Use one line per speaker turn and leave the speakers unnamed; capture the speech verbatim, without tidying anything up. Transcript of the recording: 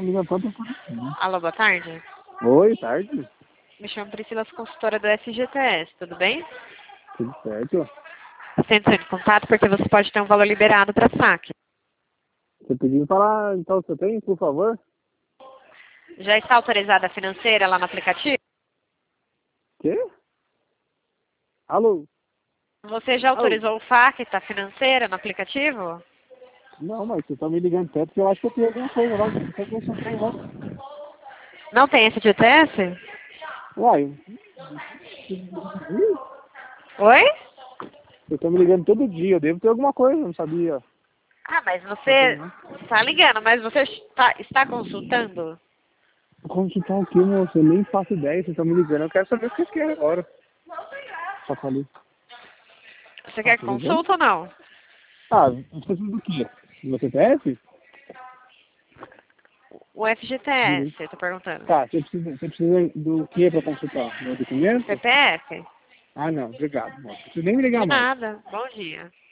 ligando tanto por isso.
Alô, boa tarde.
Oi, tarde.
Me chamo Priscila, consultora do F G T S, tudo bem?
Tudo certo?
Sendo em contato porque você pode ter um valor liberado para saque.
Você pediu falar então você tem, por favor?
Já está autorizada a financeira lá no aplicativo?
Quê? Alô?
Você já
Alô?
autorizou o F A Q, tá financeira no aplicativo?
Não, mas você tá me ligando tanto que eu acho que eu tenho alguma coisa lá. Não sei se eu tenho lá.
Não tem F G T S?
Uai,
Oi?
você tá me ligando todo dia, eu devo ter alguma coisa, não sabia.
Ah, mas
Não tem,
você
não.
está ligando, mas você está, está consultando?
Consultar o que, moço? Eu nem faço ideia, vocês estão me ligando. Eu quero saber o que vocês querem agora. Só falei.
Você
Ah,
quer
tudo bem?
consulta ou não?
Ah, você precisa do quê? Do C P F?
O F G T S, eu tô perguntando.
Tá, você precisa, você precisa do que para consultar? Meu documento?
C P F?
Ah, não, obrigado. Não precisa nem me
De
ligar mais.
nada. Bom dia.